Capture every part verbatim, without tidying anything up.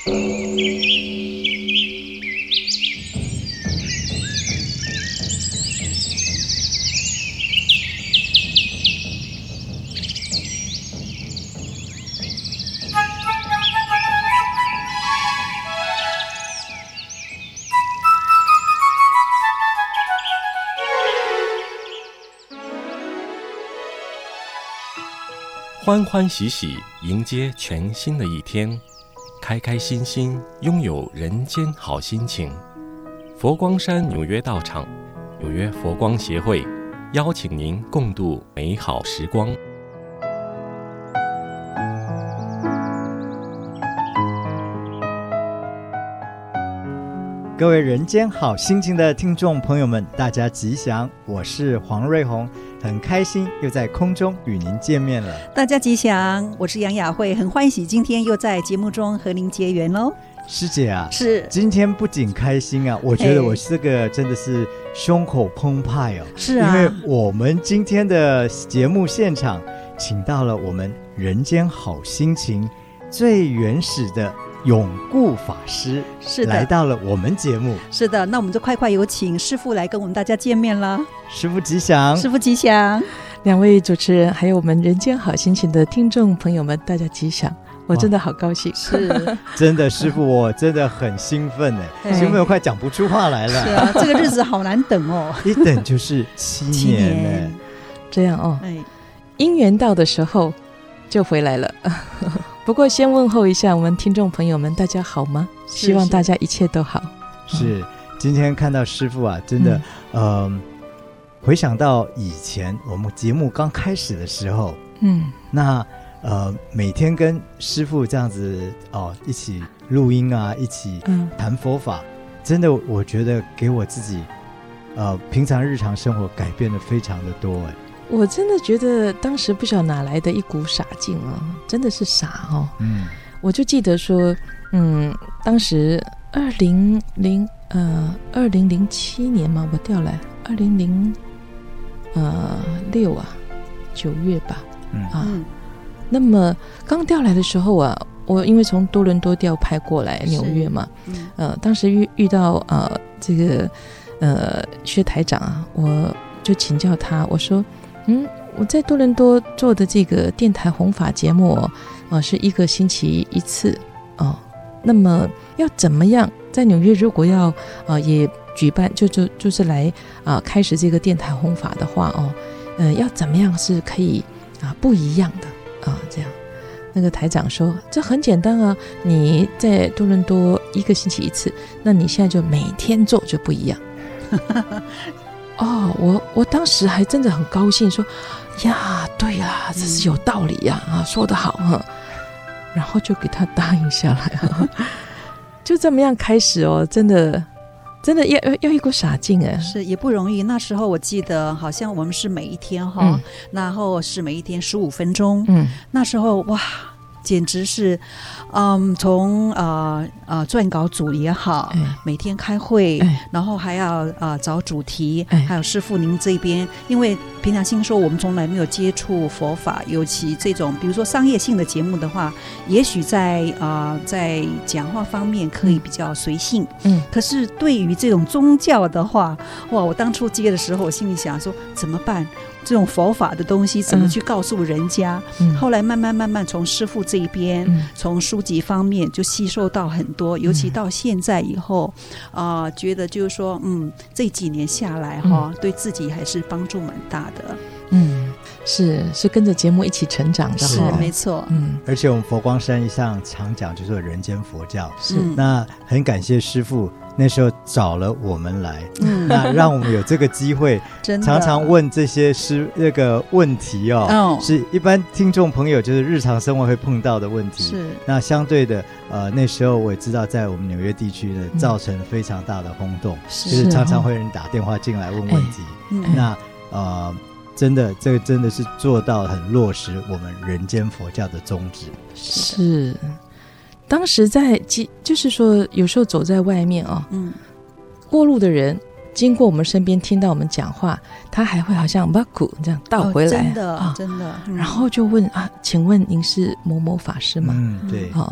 欢欢喜喜迎接全新的一天，开开心心拥有人间好心情。佛光山纽约道场纽约佛光协会邀请您共度美好时光。 各位人间好心情的听众朋友们，大家吉祥，我是黄瑞红，很开心又在空中与您见面了。 大家吉祥，我是杨雅慧，很欢喜今天又在节目中和您结缘喽。 师姐啊， 是今天不仅开心啊，我觉得我这个真的是胸口澎湃哦。 是啊， 因为我们今天的节目现场请到了我们人间好心情最原始的永固法师， 是的， 来到了我们节目。 是的，那我们就快快有请师父来跟我们大家见面了。 师父吉祥。 师父吉祥。 两位主持人还有我们人间好心情的听众朋友们，大家吉祥，我真的好高兴。 是真的师父，我真的很兴奋哎，兴奋我快讲不出话来了。 是啊，这个日子好难等哦。 一等就是七年哎， 这样哦，因缘到的时候就回来了。不过先问候一下我们听众朋友们，大家好吗？希望大家一切都好。 是，今天看到师父啊，真的，嗯、呃，回想到以前我们节目刚开始的时候，嗯，那呃每天跟师父这样子哦一起录音啊，一起谈佛法，嗯、真的我觉得给我自己呃平常日常生活改变的非常的多哎。 我真的觉得当时不晓得哪来的一股傻劲哦，真的是傻哦。嗯，我就记得说，嗯，当时二零零呃二零零七年嘛，我调来二零零呃六啊九月吧，嗯啊，那么刚调来的时候啊，我因为从多伦多调派过来纽约嘛，嗯、呃，当时遇遇到呃这个呃薛台长啊，我就请教他，我说。嗯，我在多伦多做的这个电台弘法节目哦，呃，是一个星期一次哦。那么要怎么样在纽约如果要呃也举办就就就是来啊、呃、开始这个电台弘法的话哦，呃要怎么样是可以啊、呃、不一样的啊、呃、这样。那个台长说这很简单啊，你在多伦多一个星期一次，那你现在就每天做就不一样。哦，我我当时还真的很高兴，说呀，对呀，这是有道理呀，啊，说得好哈，然后就给他答应下来了，就这么样开始哦，真的，真的要要一股傻劲哎， 是也不容易。那时候我记得好像我们是每一天哈、嗯，然后是每一天十五分钟，嗯，那时候哇。简直是，嗯，从呃呃撰稿组也好、哎，每天开会，哎、然后还要呃找主题，哎、还有师父您这边，因为平常心说我们从来没有接触佛法，尤其这种比如说商业性的节目的话，也许在啊、呃、在讲话方面可以比较随性，嗯，可是对于这种宗教的话，哇，我当初接的时候，我心里想说怎么办？这种佛法的东西怎么去告诉人家、嗯、后来慢慢慢慢从师父这边、嗯、从书籍方面就吸收到很多、嗯、尤其到现在以后啊、呃，觉得就是说嗯，这几年下来哈、嗯，对自己还是帮助蛮大的。 嗯，是是跟着节目一起成长的， 是没错。 嗯，而且我们佛光山一向常讲就是人间佛教，是、嗯、那很感谢师父那时候找了我们来，嗯、那让我们有这个机会常常问这些师那个问题哦，哦是一般听众朋友就是日常生活会碰到的问题。是那相对的呃那时候我也知道在我们纽约地区呢、嗯、造成非常大的轰动，是就是常常会有人打电话进来问问题、哎、那呃真的这个真的是做到很落实我们人间佛教的宗旨。 是当时在就是说有时候走在外面哦，嗯，过路的人经过我们身边听到我们讲话，他还会好像巴库这样倒回来、 哦、真的、啊、真的、 嗯、然后就问啊，请问您是某某法师吗？ 嗯，对， 哦，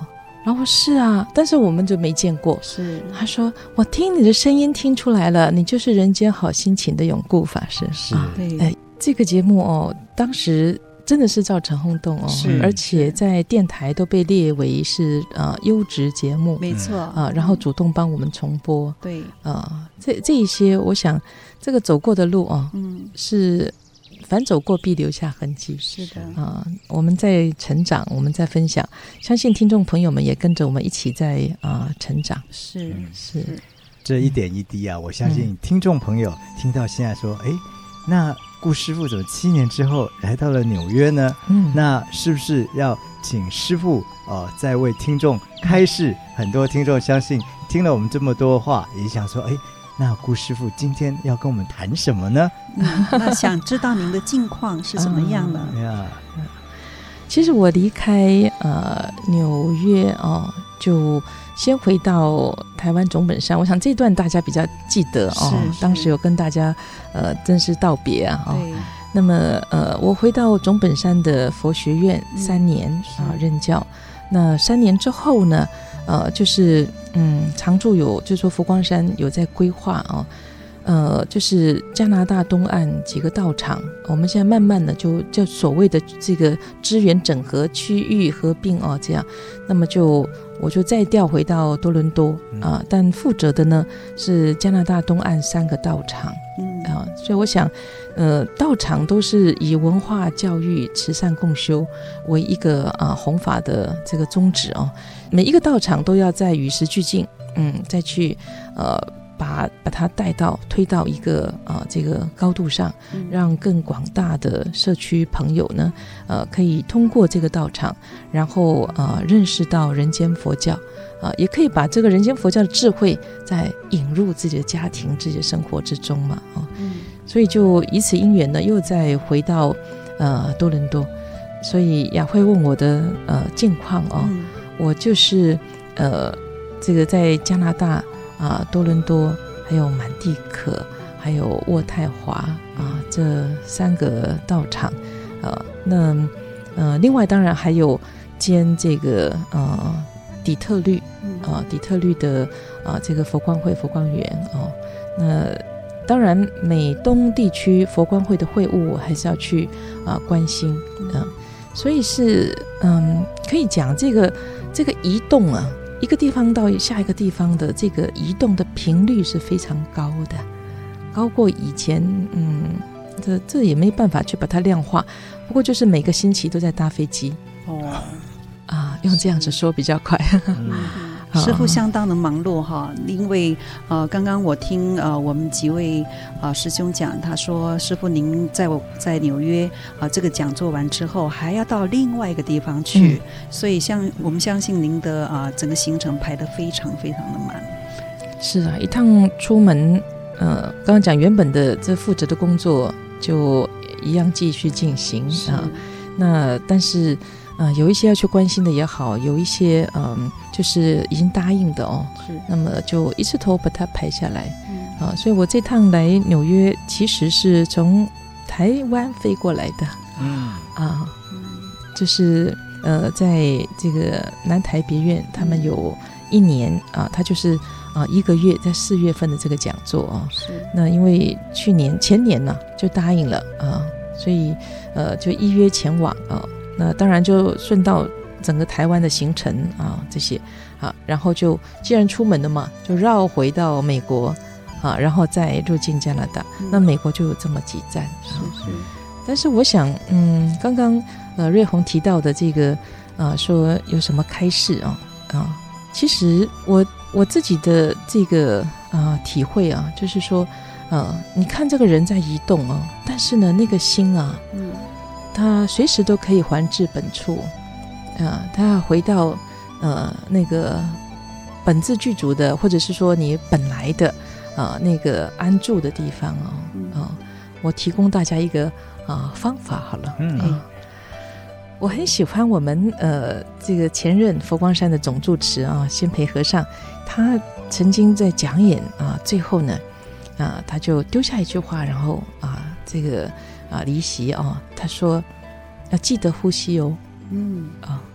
然后是啊，但是我们就没见过。 是， 他说我听你的声音听出来了，你就是人间好心情的永固法师。 是， 啊、 对， 哎，这个节目哦，当时真的是造成轰动哦， 是， 而且在电台都被列为是呃优质节目， 没错啊、 呃，然后主动帮我们重播。 对， 啊、呃，这这一些，我想这个走过的路哦， 嗯， 是。凡走过必留下痕迹， 是的啊、呃，我们在成长，我们在分享，相信听众朋友们也跟着我们一起在啊、呃、成长， 是、 嗯、 是， 这一点一滴啊，我相信听众朋友听到现在说，哎、嗯，那顾师父怎么七年之后来到了纽约呢？嗯，那是不是要请师父呃再为听众开示？很多听众相信听了我们这么多话，也想说，哎。那顾师父今天要跟我们谈什么呢？ 嗯、那想知道您的近况是怎么样的？ 啊、 其实我离开呃纽约哦，就先回到台湾总本山。我想这段大家比较记得哦，当时有跟大家呃正式道别啊。哦，那么呃，我回到总本山的佛学院三年啊、呃、任教。那三年之后呢？呃，就是嗯，常住有，就是说佛光山有在规划哦，呃，就是加拿大东岸几个道场，我们现在慢慢的就就所谓的这个资源整合、区域合并哦，这样，那么就我就再调回到多伦多啊、呃，但负责的呢是加拿大东岸三个道场，嗯啊、呃，所以我想，呃，道场都是以文化教育、慈善共修为一个啊、呃、弘法的这个宗旨哦。每一个道场都要在与时俱进，嗯，再去呃把把它带到推到一个呃这个高度上，让更广大的社区朋友呢，呃可以通过这个道场，然后呃认识到人间佛教，啊、呃，也可以把这个人间佛教的智慧再引入自己的家庭、自己的生活之中嘛，啊、哦，嗯，所以就以此因缘呢，又再回到呃多伦多，所以雅慧问我的呃近况哦。嗯，我就是呃，这个在加拿大啊、呃，多伦多，还有满地可，还有渥太华啊、呃，这三个道场，呃，那呃，另外当然还有兼这个呃底特律啊、呃，底特律的啊、呃、这个佛光会佛光园哦，那当然美东地区佛光会的会务我还是要去啊、呃、关心，嗯、呃，所以是嗯可以讲这个。这个移动啊，一个地方到下一个地方的这个移动的频率是非常高的，高过以前，嗯，这这也没办法去把它量化。不过就是每个星期都在搭飞机，哦，啊，用这样子说比较快。 嗯师父相当的忙碌哈，因为呃，刚刚我听呃我们几位呃师兄讲，他说师父您在我在纽约啊、呃、这个讲座完之后，还要到另外一个地方去，嗯、所以像我们相信您的啊、呃、整个行程排得非常非常的满。 是啊，一趟出门，呃，刚刚讲原本的这负责的工作就一样继续进行啊、呃，那但是。呃，有一些要去关心的也好，有一些嗯、呃，就是已经答应的哦，是，那么就一次头把它排下来，嗯，啊，所以我这趟来纽约其实是从台湾飞过来的，嗯，啊，就是呃，在这个南台别院，他们有一年啊，他就是啊一个月在四月份的这个讲座啊，是，那因为去年前年呢、啊、就答应了啊，所以呃就依约前往啊。那当然就顺道整个台湾的行程啊，这些啊，然后就既然出门了嘛，就绕回到美国啊，然后再入境加拿大。嗯、那美国就有这么几站，是是。但是我想，嗯，刚刚呃瑞红提到的这个啊，说有什么开示啊啊，其实我我自己的这个啊体会啊，就是说，呃，你看这个人在移动啊，但是呢，那个心啊，嗯。他随时都可以还至本处，啊、呃，他要回到呃那个本自具足的，或者是说你本来的啊、呃、那个安住的地方哦，啊、嗯呃，我提供大家一个啊、呃、方法好了，嗯、呃，我很喜欢我们呃这个前任佛光山的总住持啊仙培和尚，他曾经在讲演啊、呃、最后呢啊、呃、他就丢下一句话，然后啊、呃、这个。啊，离席哦，他说要记得呼吸哦，嗯啊，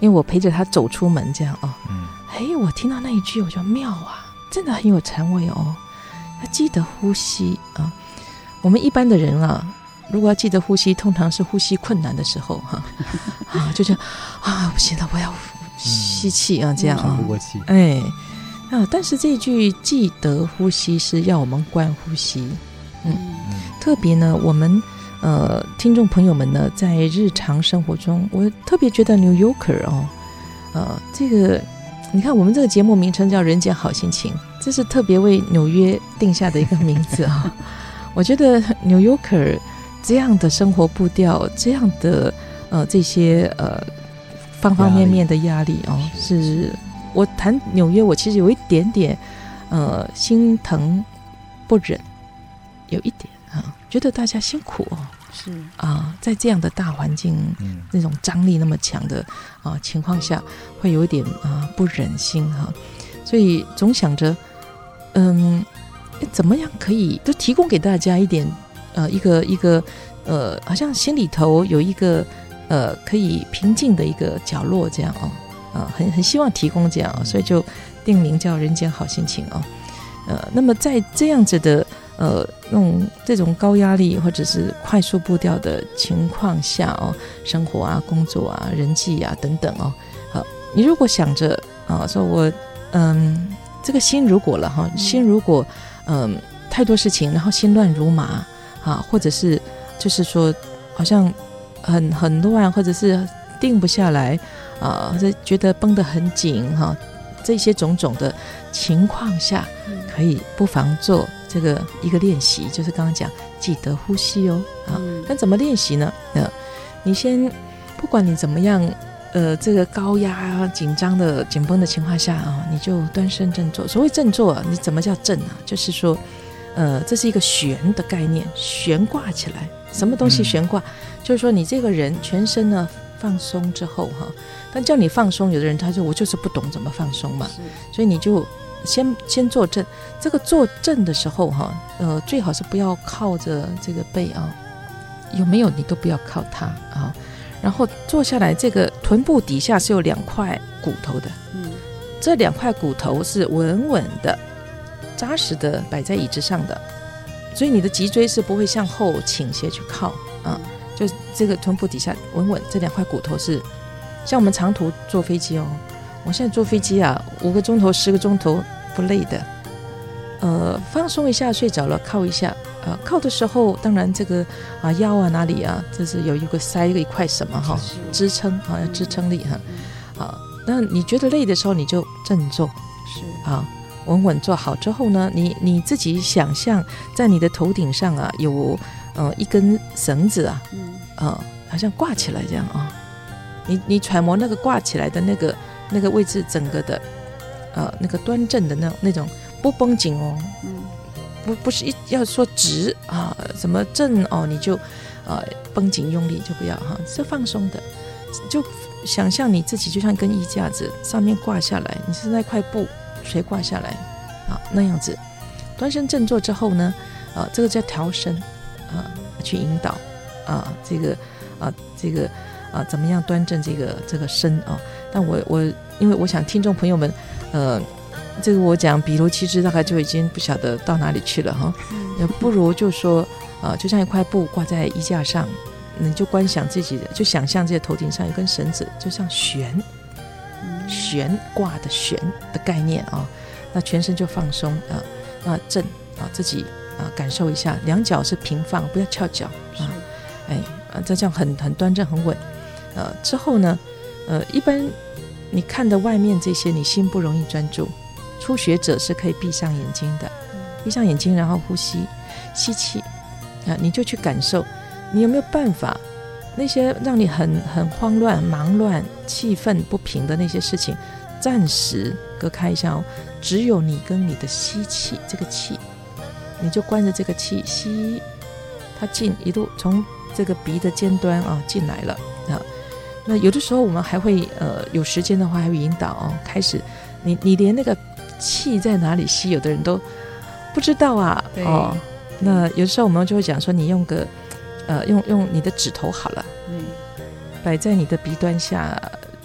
因为我陪着他走出门这样哦，嗯，哎，我听到那一句我就妙啊，真的很有禅味哦。要记得呼吸啊，我们一般的人啊，如果要记得呼吸，通常是呼吸困难的时候哈，啊，就觉得啊不行了，我要吸气啊，这样啊， 喘不过气， 哎，啊，但是这句记得呼吸是要我们观呼吸，嗯，特别呢，我们呃听众朋友们呢，在日常生活中，我特别觉得 New Yorker 哦，呃，这个你看我们这个节目名称叫《人间好心情》，这是特别为纽约定下的一个名字啊。我觉得 New Yorker 这样的生活步调，这样的呃这些呃方方面面的压力哦，是我谈纽约，我其实有一点点呃心疼不忍，有一点啊，觉得大家辛苦哦。 是啊，在这样的大环境，嗯、那种张力那么强的啊情况下，会有一点啊不忍心哈、啊，所以总想着，嗯，怎么样可以就提供给大家一点呃一个一个呃，好像心里头有一个呃可以平静的一个角落这样哦，啊，很很希望提供这样、哦，所以就定名叫《人间好心情》哦，呃，那么在这样子的。呃，那种这种高压力或者是快速步调的情况下哦，生活啊、工作啊、人际啊等等哦，好，你如果想着啊，说我嗯，这个心如果了哈，心如果嗯太多事情，然后心乱如麻啊，或者是就是说好像很很乱，或者是定不下来啊，或者觉得绷得很紧哈，这些种种的情况下，可以不妨做。这个一个练习就是刚刚讲记得呼吸哦啊，那怎么练习呢？呃，你先不管你怎么样，呃，这个高压紧张的紧绷的情况下啊，你就端身正坐。所谓正坐啊，你怎么叫正啊？就是说，呃，这是一个悬的概念，悬挂起来。什么东西悬挂？嗯、就是说你这个人全身呢放松之后哈，但叫你放松，有的人他说我就是不懂怎么放松嘛，所以你就。先先坐正，这个坐正的时候哈，呃，最好是不要靠着这个背啊，有没有你都不要靠它啊。然后坐下来，这个臀部底下是有两块骨头的，嗯，这两块骨头是稳稳的、扎实的摆在椅子上的，所以你的脊椎是不会向后倾斜去靠啊，就这个臀部底下稳稳，这两块骨头是像我们长途坐飞机哦。我现在坐飞机啊，五个钟头、十个钟头不累的，呃，放松一下，睡着了靠一下，呃，靠的时候，当然这个啊腰啊哪里啊，这是有一个塞一块什么哈，支撑啊，要支撑力哈，啊，那你觉得累的时候，你就正坐，是啊，稳稳坐好之后呢，你你自己想象在你的头顶上啊有呃一根绳子啊，嗯，呃，好像挂起来这样啊，你你揣摩那个挂起来的那个。那个位置整个的，呃，那个端正的那那种不绷紧哦，嗯，不不是一要说直啊，什么正哦，你就呃绷紧用力就不要哈，是放松的，就想象你自己就像一根衣架子，上面挂下来，你是那块布垂挂下来啊那样子，端身正坐之后呢，啊，这个叫调身啊，去引导啊，这个啊这个。啊，怎么样端正这个这个身啊？但我我因为我想听众朋友们，呃，这个我讲比如其实大概就已经不晓得到哪里去了哈，嗯、不如就说啊、呃，就像一块布挂在衣架上，你就观想自己的，就想象这个头顶上有根绳子，就像悬悬挂的悬的概念啊，那全身就放松啊，那正啊自己啊感受一下，两脚是平放，不要翘脚啊，哎啊，这样很很端正很稳。呃，之后呢，呃，一般你看的外面这些，你心不容易专注。初学者是可以闭上眼睛的，闭上眼睛，然后呼吸，吸气，啊，你就去感受，你有没有办法，那些让你很很慌乱、忙乱、气愤不平的那些事情，暂时隔开一下哦，只有你跟你的吸气，这个气，你就关着这个气吸，它进一路从这个鼻的尖端啊进来了啊。那有的时候我们还会呃有时间的话还会引导哦，开始你你连那个气在哪里吸，有的人都不知道啊哦。那有的时候我们就会讲说，你用个呃用用你的指头好了，嗯，摆在你的鼻端下，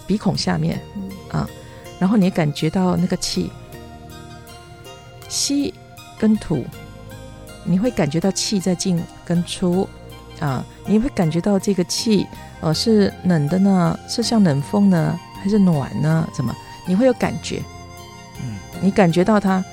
鼻孔下面啊，然后你感觉到那个气，吸跟吐，你会感觉到气在进跟出啊，你会感觉到这个气呃是冷的呢，是像冷风呢，还是暖呢？怎么？你会有感觉，嗯，你感觉到它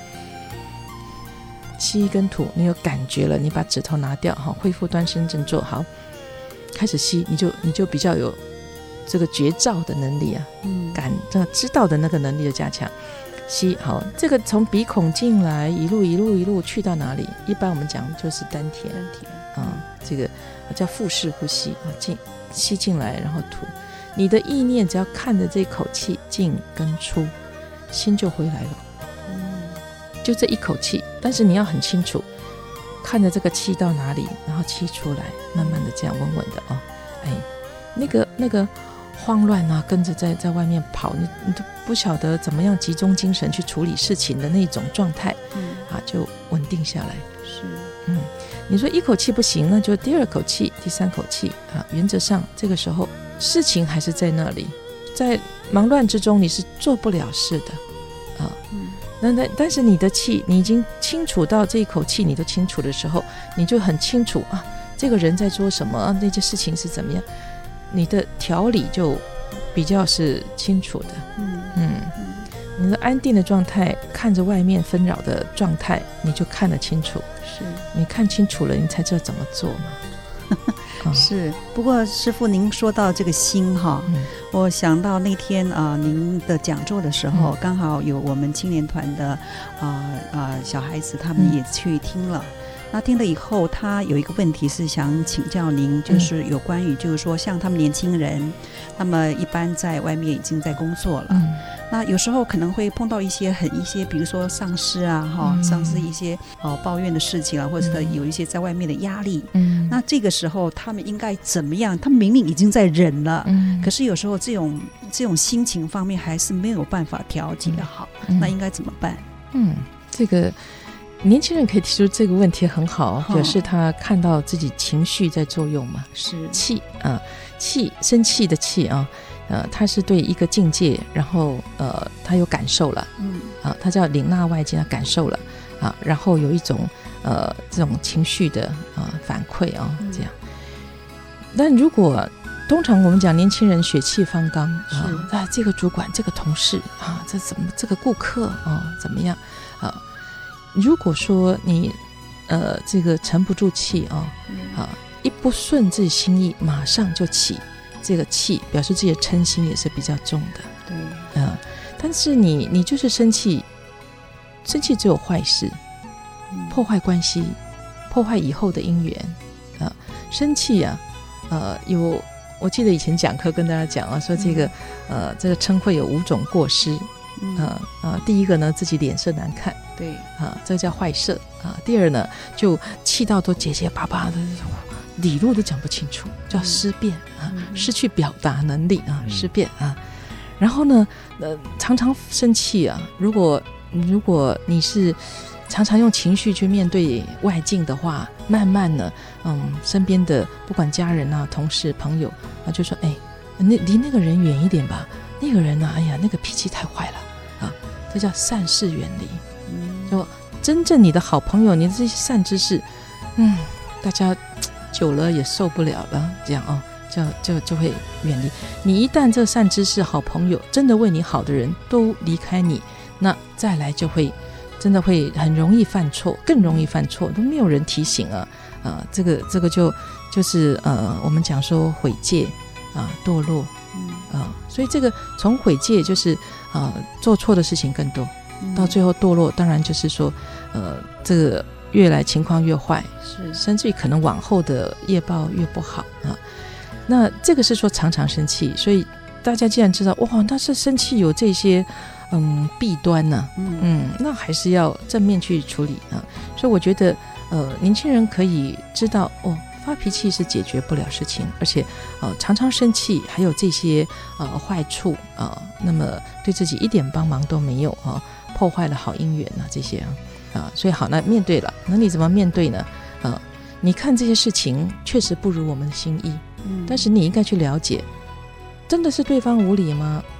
吸跟吐，你有感觉了，你把指头拿掉，好，恢复端身正坐，好，开始吸，你就你就比较有这个觉照的能力啊，嗯，感这知道的那个能力的加强。吸好，这个从鼻孔进来，一路一路一路去到哪里？一般我们讲就是丹田，丹田啊、嗯，这个叫腹式呼吸啊，进吸进来，然后吐。你的意念只要看着这口气进跟出，心就回来了。嗯，就这一口气，但是你要很清楚，看着这个气到哪里，然后气出来，慢慢的这样稳稳的哦，哎，那个那个。慌乱啊，跟着在在外面跑，你你都不晓得怎么样集中精神去处理事情的那种状态，嗯啊，就稳定下来。是，嗯，你说一口气不行，那就第二口气、第三口气啊。原则上，这个时候事情还是在那里，在忙乱之中你是做不了事的啊。嗯，那但但是你的气，你已经清楚到这一口气你都清楚的时候，你就很清楚啊，这个人在做什么，啊，那件事情是怎么样。你的条理就比较是清楚的，嗯嗯，你的安定的状态，看着外面纷扰的状态，你就看得清楚。是，你看清楚了，你才知道怎么做嘛。 哦、是，不过师父您说到这个心哈、嗯，我想到那天啊、呃，您的讲座的时候，嗯、刚好有我们青年团的啊啊、呃呃、小孩子，他们也去听了。嗯，那听了以后，他有一个问题是想请教您，就是有关于就是说像他们年轻人，那么一般在外面已经在工作了，嗯、那有时候可能会碰到一些很一些比如说上司啊哈、嗯，上司一些哦抱怨的事情啊，或者是有一些在外面的压力，嗯，那这个时候他们应该怎么样？他们明明已经在忍了，嗯，可是有时候这种这种心情方面还是没有办法调节好，嗯，那应该怎么办？ 嗯，这个。年轻人可以提出这个问题很好，表示他看到自己情绪在作用嘛，是气啊，气生气的气啊，呃，他是对一个境界，然后呃，他有感受了，嗯啊，他叫领纳外境，他感受了啊，然后有一种呃这种情绪的啊反馈啊，这样。但如果通常我们讲年轻人血气方刚啊，啊，这个主管、这个同事啊，这怎么这个顾客啊怎么样啊？如果说你呃这个沉不住气啊、嗯、啊一不顺自己心意马上就起这个气，表示自己的嗔心也是比较重的。对，嗯、呃，但是你你就是生气，生气只有坏事，破坏关系，破坏以后的姻缘啊、呃。生气啊，呃有我记得以前讲课跟大家讲啊，说这个、嗯、呃这个嗔会有五种过失。嗯呃呃，第一个呢，自己脸色难看，对啊，这个叫坏色啊。第二呢，就气到都结结巴巴的，理路都讲不清楚，叫失辩啊，嗯、失去表达能力啊，失辩啊。然后呢，呃，常常生气啊。如果如果你是常常用情绪去面对外境的话，慢慢呢，嗯，身边的不管家人啊、同事、朋友啊，就说，哎，那离那个人远一点吧。那个人呢、啊，哎呀，那个脾气太坏了啊！这叫善事远离。嗯，就真正你的好朋友，你的这些善知识，嗯，大家久了也受不了了，这样哦，就就就会远离。你一旦这善知识、好朋友，真的为你好的人都离开你，那再来就会真的会很容易犯错，更容易犯错，都没有人提醒啊啊、呃！这个这个就就是呃，我们讲说毁戒啊、堕落。嗯啊，所以这个从毁戒就是呃做错的事情更多，嗯、到最后堕落，当然就是说呃这个越来情况越坏，是甚至于可能往后的业报越不好啊。那这个是说常常生气，所以大家既然知道哇，那是生气有这些嗯弊端呢、啊，嗯嗯，那还是要正面去处理啊。所以我觉得呃年轻人可以知道哦。发脾气是解决不了事情，而且呃常常生气还有这些呃坏处啊、呃，那么对自己一点帮忙都没有啊、呃，破坏了好姻缘啊这些啊啊，所以好，那面对了，那你怎么面对呢？呃，你看这些事情确实不如我们的心意，嗯，但是你应该去了解，真的是对方无理吗？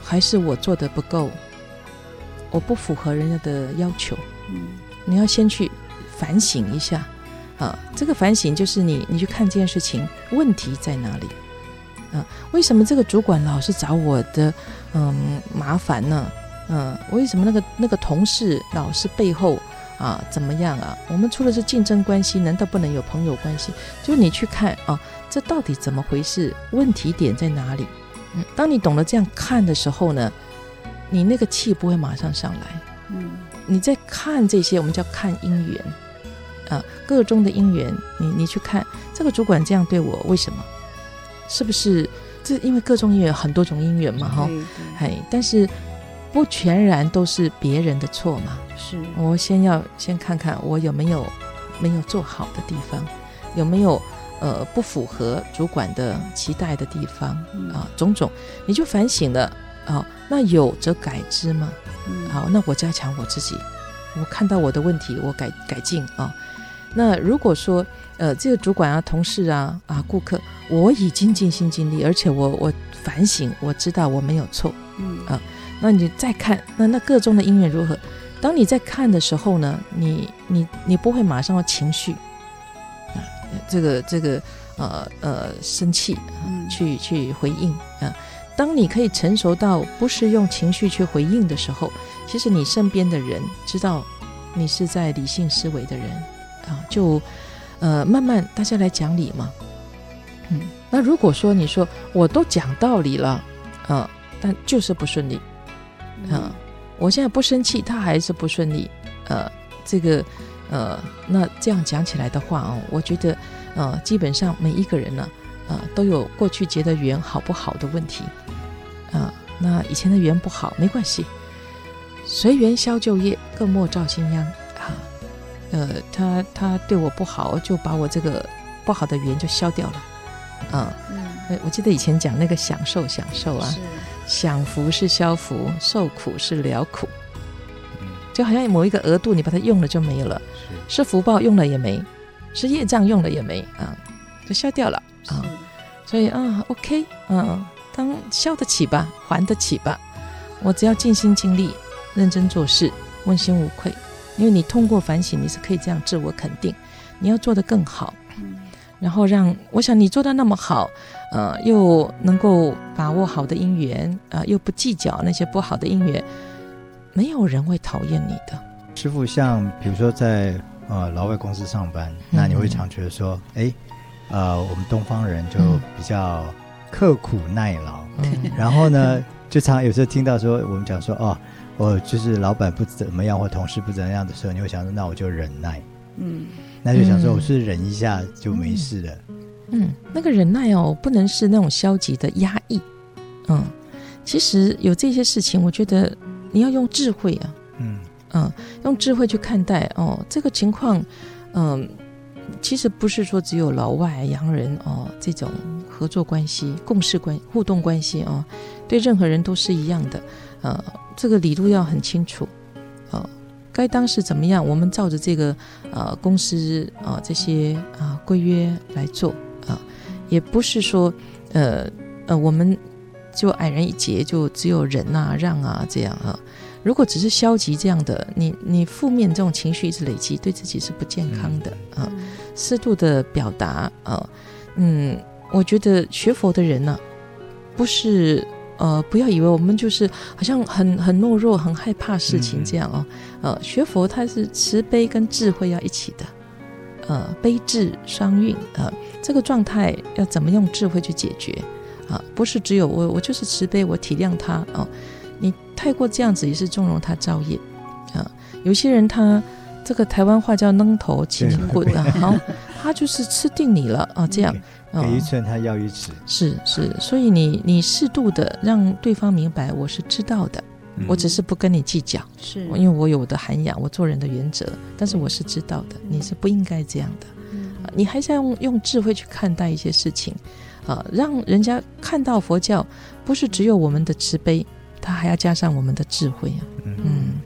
还是我做的不够，我不符合人家的要求。 嗯， 你要先去反省一下啊，这个反省就是你你去看这件事情问题在哪里啊？为什么这个主管老是找我的嗯麻烦呢？嗯，为什么那个那个同事老是背后啊怎么样啊？我们除了是竞争关系，难道不能有朋友关系？就是你去看啊，这到底怎么回事？问题点在哪里？嗯，当你懂得这样看的时候呢，你那个气不会马上上来。 嗯， 你在看这些，我们叫看因缘啊，个中的因缘，你你去看这个主管这样对我，为什么？是不是这因为各中因缘有很多种因缘嘛？哈，哎，但是不全然都是别人的错嘛。 是我先要先看看我有没有没有做好的地方，有没有呃不符合主管的期待的地方啊，种种你就反省了啊，那有则改之嘛。好，那我加强我自己，我看到我的问题，我改改进啊。那如果说呃这个主管啊、同事啊、啊顾客，我已经尽心尽力，而且我我反省，我知道我没有错， 嗯啊，那你再看那那个中的因缘如何？当你在看的时候呢，你你你不会马上有情绪啊，这个这个呃呃生气、啊、去去回应啊。当你可以成熟到不是用情绪去回应的时候，其实你身边的人知道你是在理性思维的人啊，就呃慢慢大家来讲理嘛。嗯，那如果说你说我都讲道理了啊，但就是不顺利啊，我现在不生气，他还是不顺利，呃，这个呃，那这样讲起来的话哦，我觉得呃，基本上每一个人呢、啊，呃，都有过去结的缘好不好的问题。啊，那以前的缘不好没关系，随缘消旧业，各莫照新殃啊。呃，他他对我不好，就把我这个不好的缘就消掉了啊。嗯，我记得以前讲那个享受享受啊，享福是消福，受苦是了苦。就好像某一个额度，你把它用了就没有了，是, 是福报用了也没，是业障用了也没啊，就消掉了啊。所以啊 ，OK， 嗯。当消得起吧，还得起吧，我只要尽心尽力认真做事，问心无愧。因为你通过反省，你是可以这样自我肯定，你要做得更好，然后让我想你做得那么好，呃，又能够把握好的因缘、呃、又不计较那些不好的因缘，没有人会讨厌你的。 师父，像比如说在呃劳外公司上班，那你会常觉得说哎、嗯，呃我们东方人就比较刻苦耐劳、嗯、然后呢就常有时候听到说我们讲说哦，我就是老板不怎么样或同事不怎么样的时候，你会想说那我就忍耐，嗯，那就想说我是忍一下就没事了。 嗯, 嗯，那个忍耐哦，不能是那种消极的压抑。嗯，其实有这些事情我觉得你要用智慧啊，嗯嗯，用智慧去看待哦，这个情况嗯，其实不是说只有老外洋人哦这种合作关系、共事关互动关系哦，对任何人都是一样的。呃，这个理路要很清楚。呃，该当是怎么样，我们照着这个呃公司啊、呃、这些啊、呃、规约来做啊、呃，也不是说呃呃我们就矮人一截，就只有忍啊让啊这样啊。如果只是消极这样的，你你负面这种情绪一直累积，对自己是不健康的啊。适度的表达啊，嗯，我觉得学佛的人呢、啊，不是呃，不要以为我们就是好像很很懦弱、很害怕事情这样哦。呃，学佛它是慈悲跟智慧要一起的，呃，悲智双运啊、呃，这个状态要怎么用智慧去解决啊？不是只有我我就是慈悲，我体谅他啊。呃你太过这样子也是纵容他造业啊！有些人他这个台湾话叫扔头请棍啊，好，他就是吃定你了啊，这样给一寸他要一尺， 是是，所以你你适度的让对方明白我是知道的，嗯、我只是不跟你计较，是因为我有我的涵养，我做人的原则，但是我是知道的，你是不应该这样的，嗯啊、你还是要用用智慧去看待一些事情啊，让人家看到佛教不是只有我们的慈悲。他还要加上我们的智慧啊，嗯，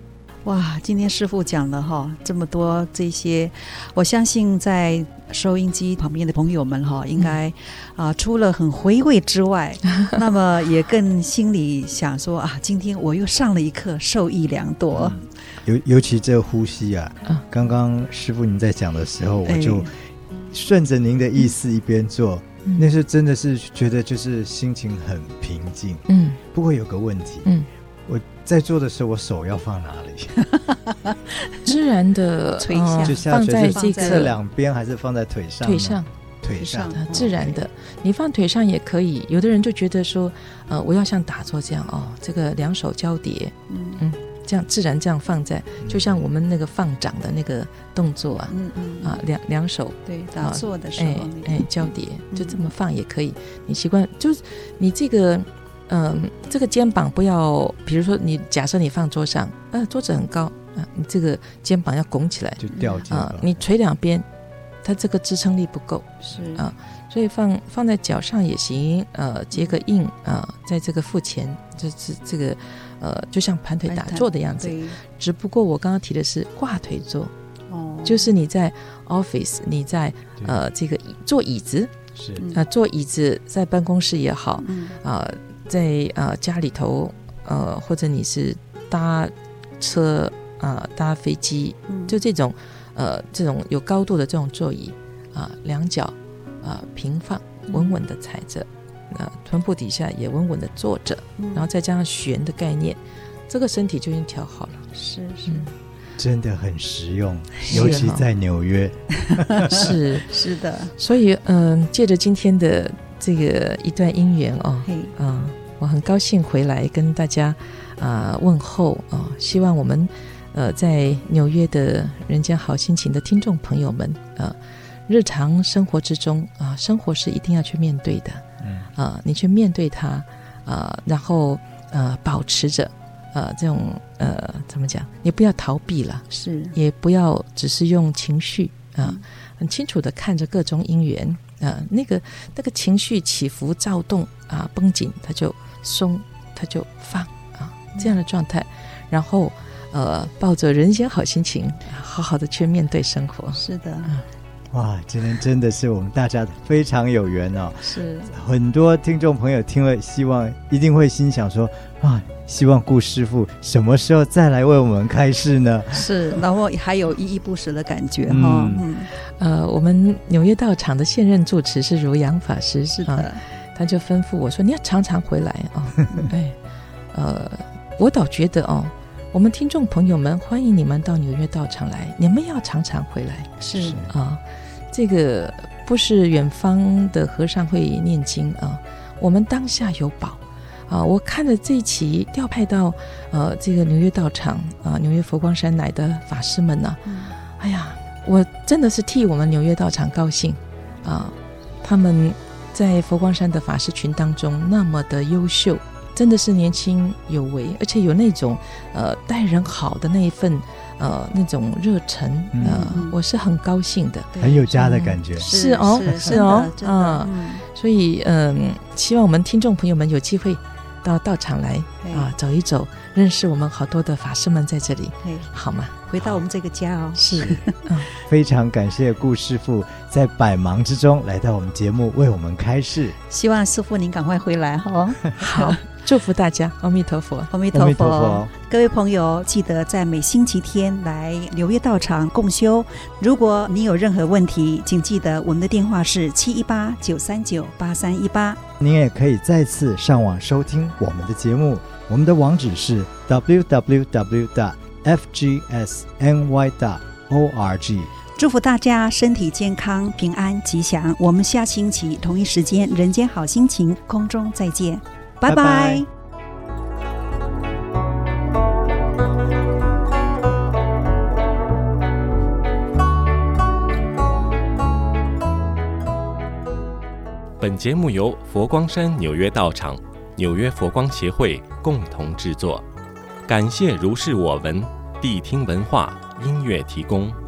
哇，今天师父讲了哈这么多这些，我相信在收音机旁边的朋友们哈，应该啊、呃、除了很回味之外，那么也更心里想说啊，今天我又上了一课，受益良多。 嗯、尤尤其这呼吸啊，嗯、刚刚师父您在讲的时候，我就顺着您的意思一边做。嗯、那时候真的是觉得就是心情很平静。嗯，不过有个问题，嗯，我在做的时候，我手要放哪里？ 自然的垂下， 就下放在这个侧两边，还是放在腿上？ 腿上， 腿上， 自然的。你放腿上也可以。有的人就觉得说，呃，我要像打坐这样哦，这个两手交叠，嗯嗯。这样自然这样放在，就像我们那个放掌的那个动作啊，嗯嗯啊，两两手对打坐的时候，哎、 欸欸、交叠，就这么放也可以。你习惯就是你这个，嗯、呃，这个肩膀不要，比如说你假设你放桌上，呃，桌子很高啊，你这个肩膀要拱起来， 就掉进啊、 呃，你垂两边，它这个支撑力不够， 是啊。所以放放在脚上也行，呃，结个印啊、呃，在这个腹前，就是这个呃，就像盘腿打坐的样子。只不过我刚刚提的是挂腿坐，哦，就是你在 office， 你在呃这个坐椅子， 是啊、呃，坐椅子在办公室也好，嗯啊、呃，在呃家里头，呃或者你是搭车啊、呃、搭飞机，嗯、就这种呃这种有高度的这种座椅啊、呃，两脚。呃、平放，稳稳的踩着，呃，臀部底下也稳稳的坐着，嗯、然后再加上旋的概念，这个身体就已经调好了。 是是、嗯， 真的很实用，尤其在纽约。 是是的， 所以嗯、呃，借着今天的这个一段姻缘哦，嗯、呃，我很高兴回来跟大家啊、呃、问候啊、呃，希望我们呃在纽约的人间好心情的听众朋友们啊。呃日常生活之中啊、呃，生活是一定要去面对的，嗯啊、呃，你去面对它啊、呃，然后呃，保持着呃这种呃怎么讲？你不要逃避了， 是， 也不要只是用情绪啊、呃嗯，很清楚的看着各种因缘啊、呃，那个那个情绪起伏躁动啊、呃，绷紧它就松，它就放啊，这样的状态，然后呃，抱着人间好心情，好好的去面对生活。 是的。 嗯哇，今天真的是我们大家非常有缘哦！ 是很多听众朋友听了，希望一定会心想说啊，希望顾师父什么时候再来为我们开示呢？ 是，然后还有依依不舍的感觉哈。嗯, 嗯呃，我们纽约道场的现任住持是如阳法师， 是的、 啊，他就吩咐我说：“你要常常回来啊！”哦、哎，呃，我倒觉得哦。我们听众朋友们，欢迎你们到纽约道场来，你们要常常回来。 是啊，这个不是远方的和尚会念经啊，我们当下有宝啊。我看了这一期调派到呃这个纽约道场啊，纽约佛光山来的法师们呢、啊嗯，哎呀，我真的是替我们纽约道场高兴啊！他们在佛光山的法师群当中那么的优秀。真的是年轻有为，而且有那种呃待人好的那一份呃那种热忱，呃、嗯，我是很高兴的， 很有家的感觉。 嗯、是哦，是, 是哦，啊、嗯，所以嗯、呃，希望我们听众朋友们有机会到道场来啊、呃、走一走，认识我们好多的法师们在这里，好吗？ 回到我们这个家哦， 是，嗯， 非常感谢顾师父在百忙之中来到我们节目为我们开示， 希望师父您赶快回来哦。 好。祝福大家，阿弥陀佛， 阿弥陀佛。各位朋友，记得在每星期天来纽约道场共修。如果你有任何问题，请记得我们的电话是七一八九三九八三一八。 您也可以再次上网收听我们的节目，我们的网址是 double-u double-u double-u 点 f g s n y 点 org。 祝福大家身体健康、平安吉祥。我们下星期同一时间，人间好心情，空中再见。拜拜。 本节目由佛光山纽约道场、纽约佛光协会共同制作，感谢如是我闻谛听文化音乐提供。